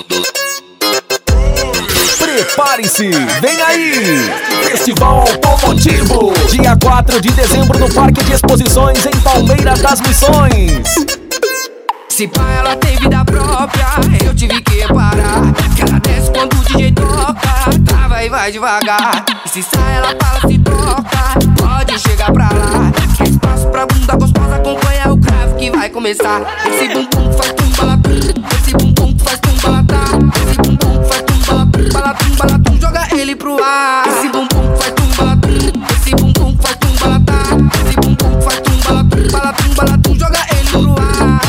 Prepare-se, vem aí! Festival Automotivo, dia 4 de dezembro no Parque de Exposições em Palmeira das Missões. Se pá, ela tem vida própria, eu tive que parar. Que ela desce quando o DJ toca, trava e vai devagar. E se sai, ela fala, se troca, pode chegar pra lá. Quer espaço pra bunda gostosa, acompanha o cravo que vai começar. Esse bumbum faz tum-balatum, esse bumbum faz tum-balatá. Esse bumbum faz tum-balatum, balatum, balatum, joga ele pro ar. Esse bumbum faz tum-balatum, esse bumbum faz tum-balatá. Esse bumbum faz tum-balatum, balatum, balatum, joga ele pro ar.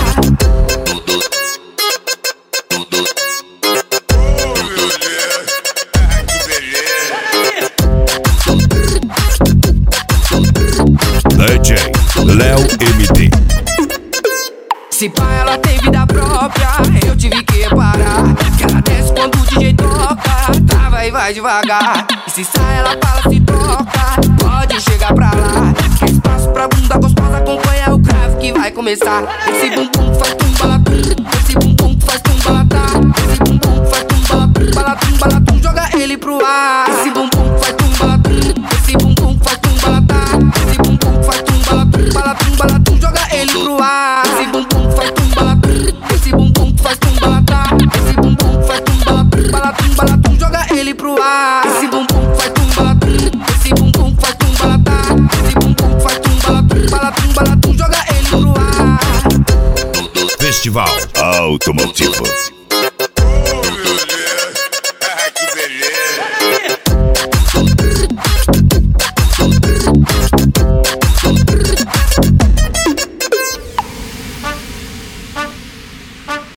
DJ Léo MD. Se pá, ela tem vida própria, eu tive que parar. Que ela desce quando o DJ toca, trava e vai devagar. E se sai, ela fala, se troca, pode chegar pra lá. Quer espaço pra bunda gostosa, acompanha o cravo que vai começar. Esse bumbum faz tum-balatum, esse bumbum faz tum-balatá. Esse bumbum faz tum-balatum, balatum, balatum, joga ele pro ar. Esse bumbum faz tum-balatum, esse bumbum faz tum-balatá. Esse bumbum faz tum-balatum, balatum, balatum, joga ele pro ar. Esse bumbum faz tum-balatum, esse bumbum faz tum-balatá. Esse bumbum faz tum-balatum, balatum, balatum, joga ele pro ar. Esse bumbum faz tum-balatum, esse bumbum faz tum-balatá. Esse bumbum faz tum-balatum, balatum, balatum, joga ele pro ar. Festival Automotivo.